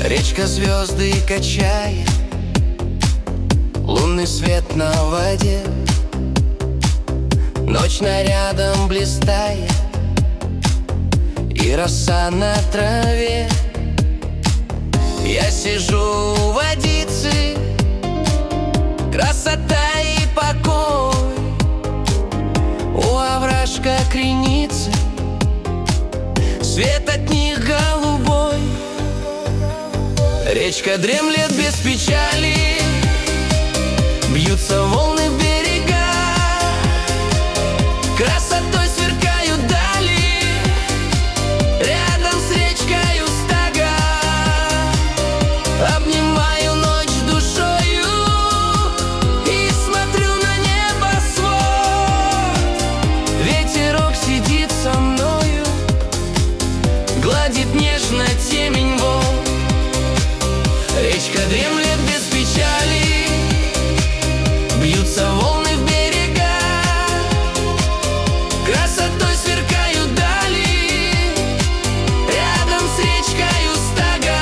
Речка звезды качает, лунный свет на воде. Ночь нарядом блистает, и роса на траве. Я сижу у водицы, красота и покой. У овражка креницы, свет от них голубой. Речка дремлет без печали, бьются волны в берега, красотой сверкают дали, рядом с речкою стога. Обнимаю ночь душою и смотрю на небосвод. Ветерок сидит со мною, гладит нежно темень волн. Речка дремлет без печали, бьются волны в берега, красотой сверкают дали, рядом с речкою стога.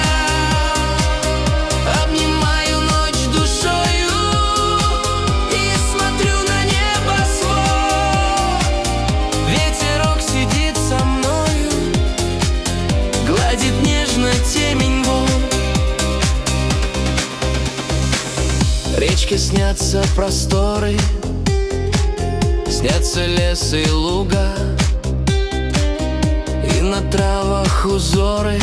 Обнимаю ночь душою и смотрю на небосвод. Ветерок сидит со мною, гладит нежно темень волн. Речке снятся просторы, снятся лес и луга, и на травах узоры,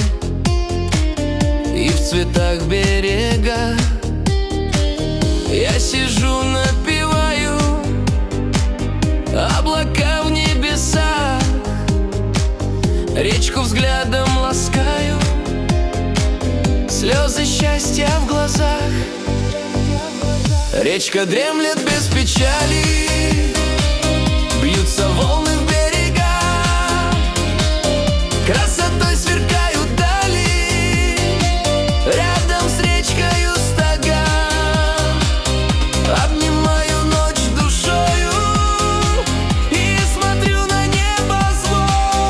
и в цветах берега. Я сижу, напеваю облака в небесах, речку взглядом ласкаю, слезы счастья в глазах. Речка дремлет без печали, бьются волны в берега, красотой сверкают дали, рядом с речкою стога. Обнимаю ночь душою и смотрю на небосвод.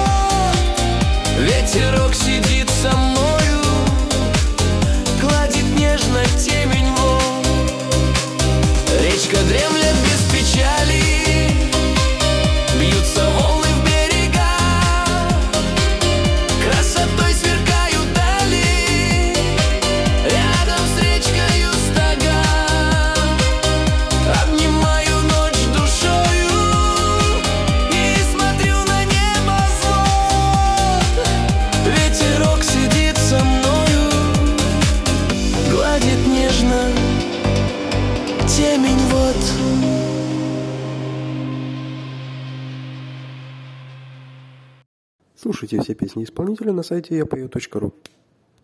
Ветерок сидит со мною, гладит нежно темень волн. Речка дремлет без печали, бьются волны в берега, красотой сверкают дали, рядом с речкою стога. Обнимаю ночь душою и смотрю на небосвод. Ветерок сидит со мною, гладит нежно темень вод. Слушайте все песни исполнителя на сайте yapeo.ru.